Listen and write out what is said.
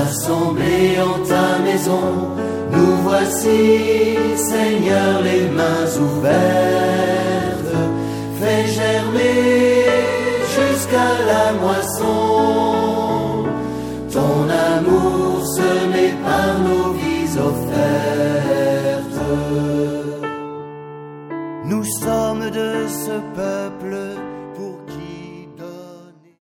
rassemblés en ta maison, nous voici, Seigneur, les mains ouvertes. Fais germer jusqu'à la moisson ton amour semé par nos vies offertes.